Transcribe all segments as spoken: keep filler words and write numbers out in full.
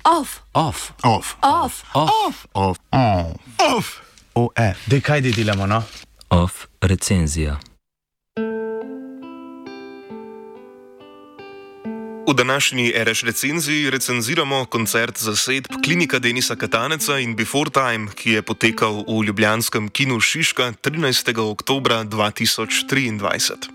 Off. Off. Off. Off. Off. Off. Off. Off. O F. Dej, kaj di delamo, no? Off recenzija. V današnji R Š recenziji recenziramo koncert zasedb Klinika Denisa Kataneca in Before Time, ki je potekal v ljubljanskem kinu Šiška trinajstega oktobra dva tisoč triindvajset.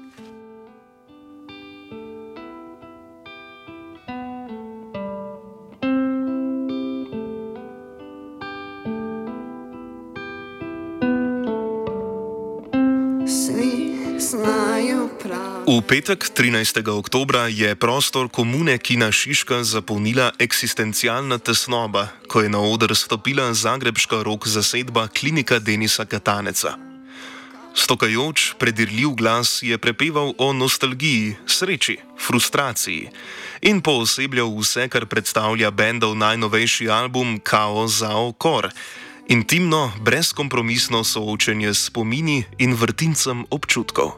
V petek, trinajstega oktobra, je prostor komune kina Šiška zapolnila eksistencialna tesnoba, ko je na oder stopila zagrebška rock zasedba Klinika Denisa Kataneca. Stokajoč, predirljiv glas je prepeval o nostalgiji, sreči, frustraciji in poosebljal vse, kar predstavlja bendov najnovejši album Kao Zao Kor, intimno, brezkompromisno soočenje s spomini in vrtincem občutkov.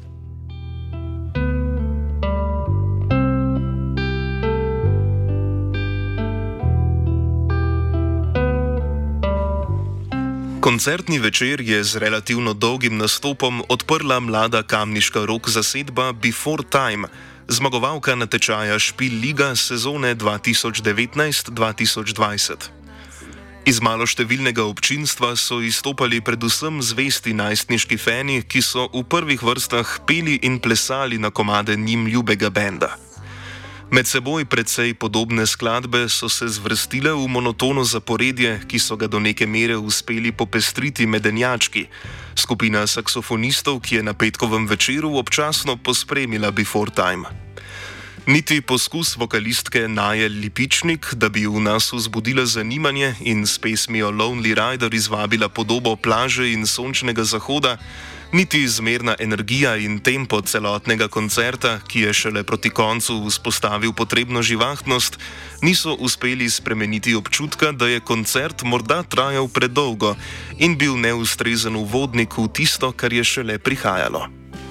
Koncertni večer je z relativno dolgim nastopom odprla mlada kamniška rock zasedba Before Time, zmagovalka natečaja Špil Liga sezone dva tisoč devetnajst dva tisoč dvajset. Iz maloštevilnega občinstva so izstopali predvsem zvesti najstniški fani, ki so v prvih vrstah peli in plesali na komade njim ljubega benda. Med seboj precej podobne skladbe so se zvrstile v monotono zaporedje, ki so ga do neke mere uspeli popestriti medenjački, skupina saksofonistov, ki je na petkovem večeru občasno pospremila Before Time. Niti poskus vokalistke Naje Lipičnik, da bi v nas vzbudila zanimanje in s pesmijo Lonely Rider izvabila podobo plaže in sončnega zahoda, niti zmerna energija in tempo celotnega koncerta, ki je šele proti koncu vzpostavil potrebno živahnost, niso uspeli spremeniti občutka, da je koncert morda trajal predolgo in bil neustrezen uvodnik v tisto, kar je šele prihajalo.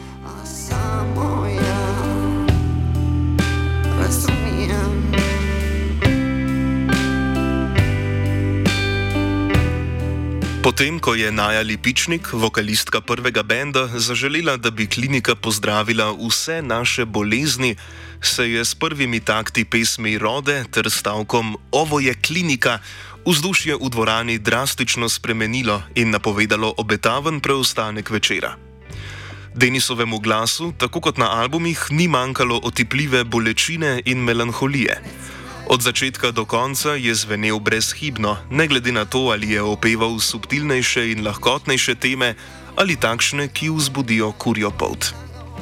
Potem, ko je Naja Lipičnik, vokalistka prvega benda, zaželela, da bi klinika pozdravila vse naše bolezni, se je s prvimi takti pesmi Rode ter stavkom "Ovo je klinika" vzdušje v dvorani drastično spremenilo in napovedalo obetaven preostanek večera. Denisovemu glasu, tako kot na albumih, ni manjkalo otipljive bolečine in melanholije. Od začetka do konca je zvenel brezhibno, ne glede na to, ali je opeval subtilnejše in lahkotnejše teme ali takšne, ki vzbudijo kurjo polt.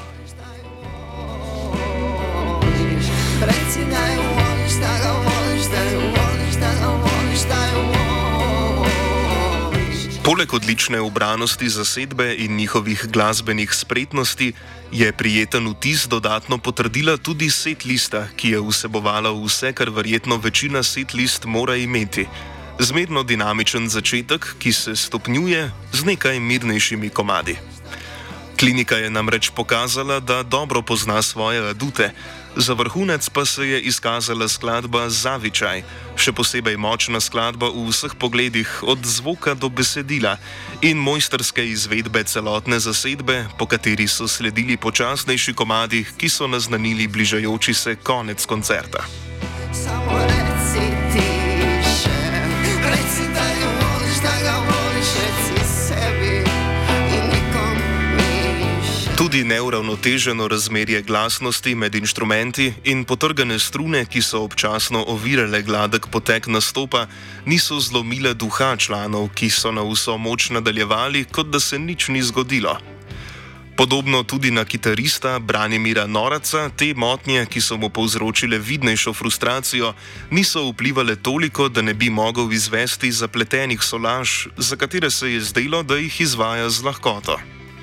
Poleg odlične ubranosti zasedbe in njihovih glasbenih spretnosti je prijeten vtis dodatno potrdila tudi setlista, ki je vsebovala vse, kar verjetno večina setlist mora imeti. Zmerno dinamičen začetek, ki se stopnjuje z nekaj mirnejšimi komadi. Klinika je namreč pokazala, da dobro pozna svoje adute, za vrhunec pa se je izkazala skladba Zavičaj, še posebej močna skladba v vseh pogledih, od zvoka do besedila, in mojstrske izvedbe celotne zasedbe, po kateri so sledili počasnejši komadi, ki so naznanili bližajoči se konec koncerta. Samo reci ti še, reci da jo voliš, da ga voliš, reci sebi in nikom niš. Tudi neuravnoteženo razmerje glasnosti med inštrumenti in potrgane strune, ki so občasno ovirale gladek potek nastopa, niso zlomile duha članov, ki so na vso moč nadaljevali, kot da se nič ni zgodilo. Podobno tudi na kitarista Branimira Noraca, te motnje, ki so mu povzročile vidnejšo frustracijo, niso vplivale toliko, da ne bi mogel izvesti zapletenih solaž, za katere se je zdelo, da jih izvaja z lahkoto.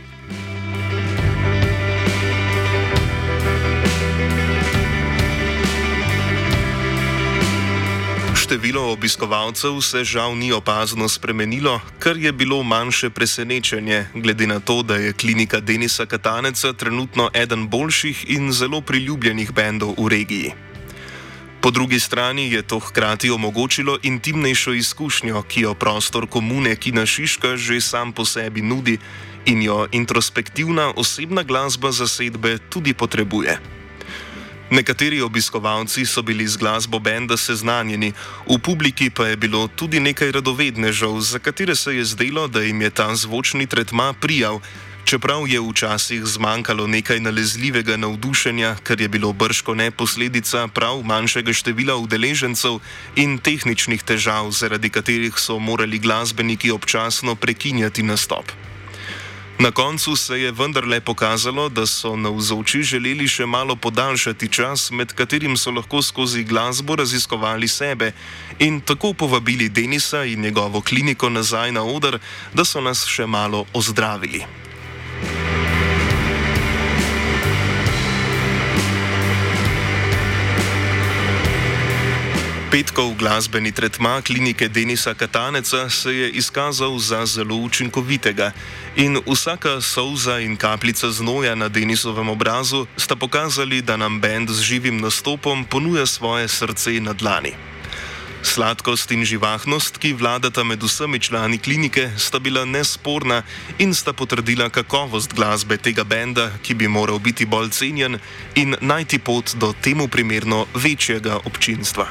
Število obiskovalcev se žal ni opazno spremenilo, kar je bilo manjše presenečenje, glede na to, da je Klinika Denisa Kataneca trenutno eden boljših in zelo priljubljenih bendov v regiji. Po drugi strani je to hkrati omogočilo intimnejšo izkušnjo, ki jo prostor komune Kina Šiška že sam po sebi nudi in jo introspektivna osebna glasba zasedbe tudi potrebuje. Nekateri obiskovalci so bili z glasbo benda seznanjeni, v publiki pa je bilo tudi nekaj radovednežev, za katere se je zdelo, da jim je ta zvočni tretma prijal, čeprav je včasih zmanjkalo nekaj nalezljivega navdušenja, kar je bilo bržkone posledica prav manjšega števila udeležencev in tehničnih težav, zaradi katerih so morali glasbeniki občasno prekinjati nastop. Na koncu se je vendarle pokazalo, da so navzoči želeli še malo podaljšati čas, med katerim so lahko skozi glasbo raziskovali sebe in tako povabili Denisa in njegovo kliniko nazaj na oder, da so nas še malo ozdravili. Petkov glasbeni tretma klinike Denisa Kataneca se je izkazal za zelo učinkovitega in vsaka solza in kapljica znoja na Denisovem obrazu sta pokazali, da nam bend z živim nastopom ponuja svoje srce na dlani. Sladkost in živahnost, ki vladata med vsemi člani klinike, sta bila nesporna in sta potrdila kakovost glasbe tega benda, ki bi moral biti bolj cenjen in najti pot do temu primerno večjega občinstva.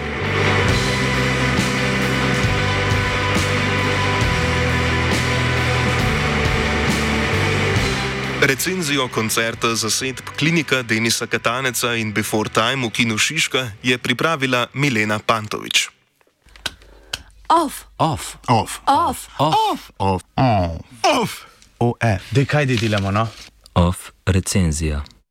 Recenzijo koncerta zasedb klinika Denisa Kataneca in Before Time v Kinu Šiška je pripravila Milena Pantovič. Off. Off. Off. Off. Off. Off. Off. O F. Dej, kaj delamo, no? Off recenzija.